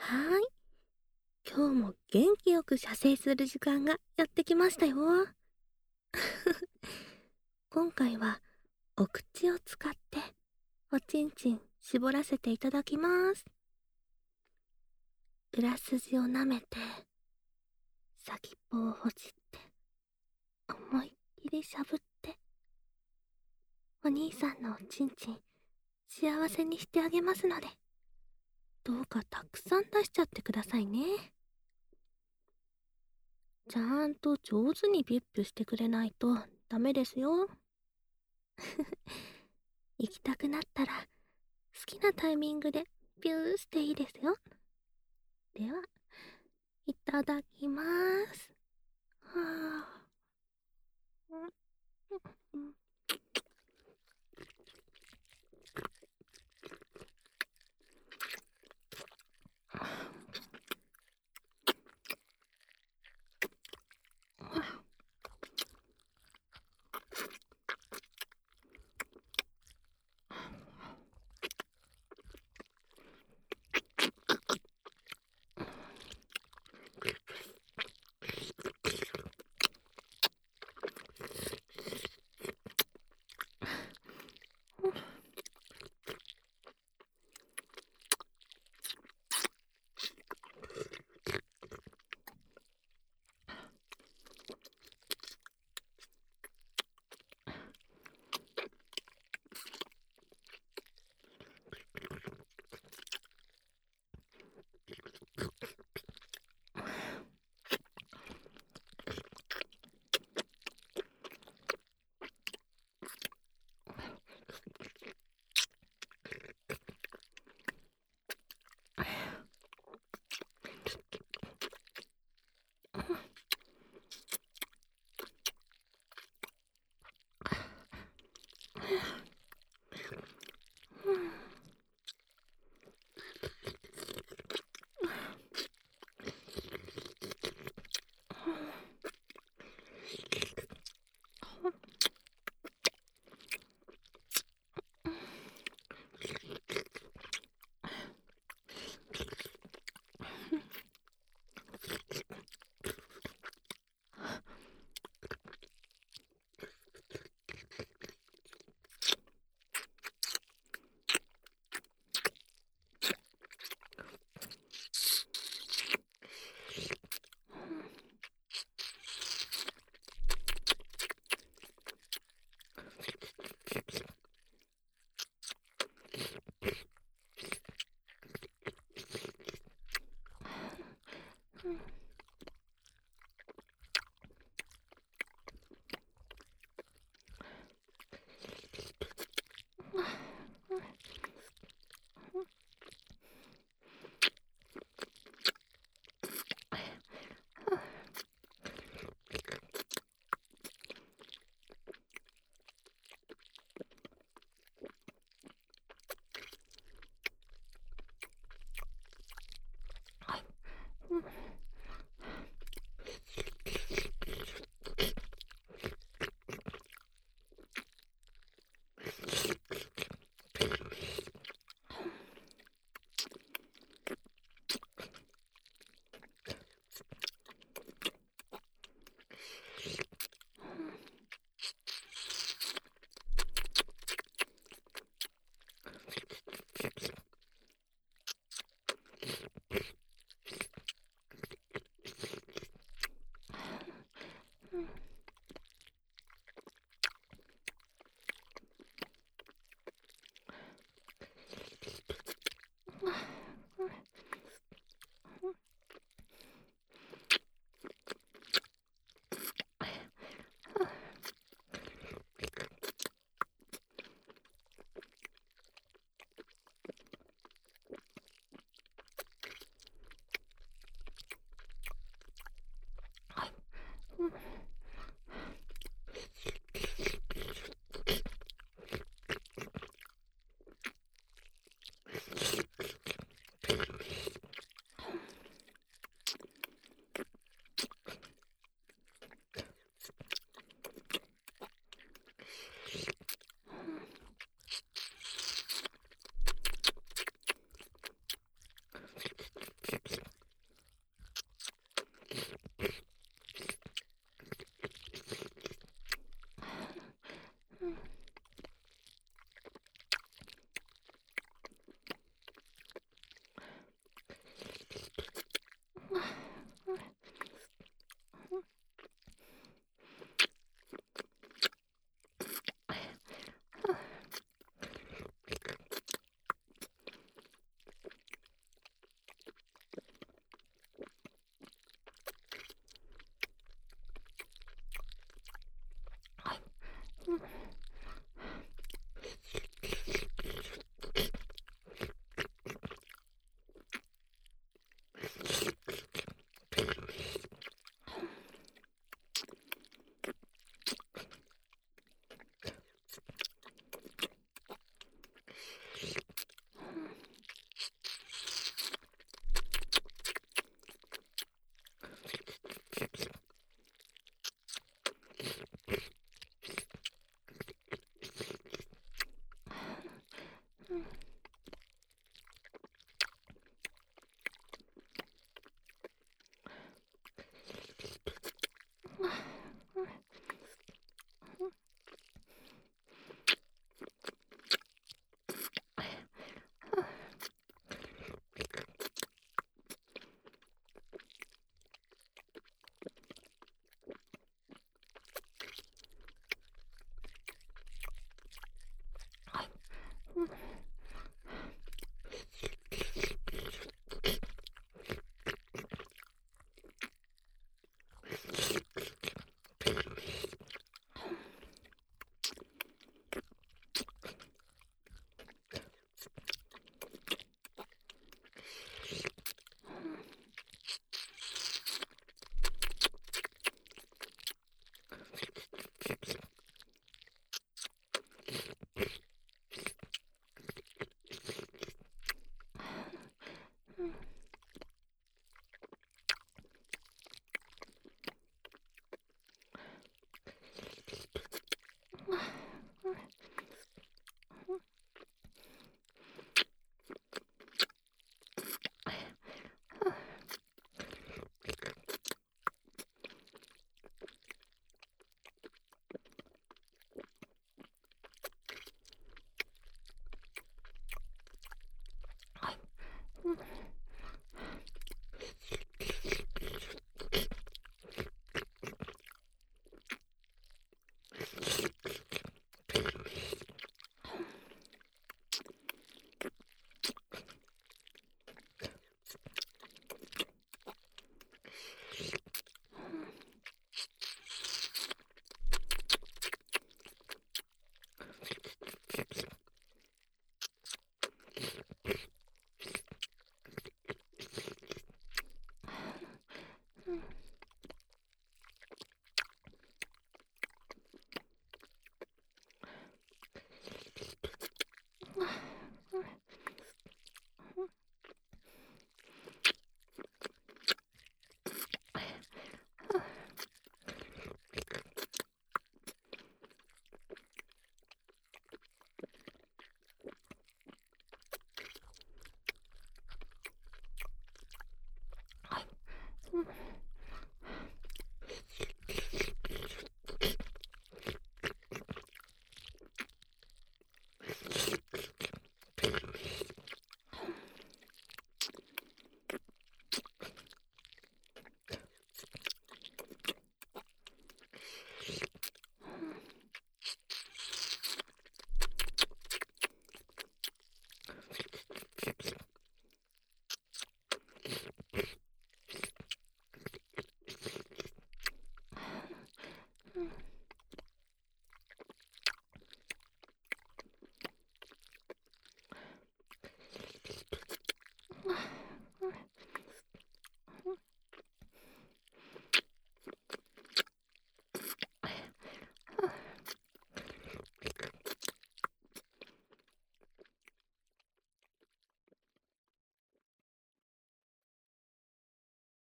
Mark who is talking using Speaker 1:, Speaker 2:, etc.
Speaker 1: はーい。今日も元気よく射精する時間がやってきましたよ。今回はお口を使っておちんちん絞らせていただきます。裏筋を舐めて、先っぽをほじって、思いっきりしゃぶって、お兄さんのおちんちん幸せにしてあげますので、どうかたくさん出しちゃってくださいね。ちゃんと上手にピュッピュしてくれないとダメですよ。行きたくなったら好きなタイミングでピューしていいですよ。では、いただきます。はあ、うん、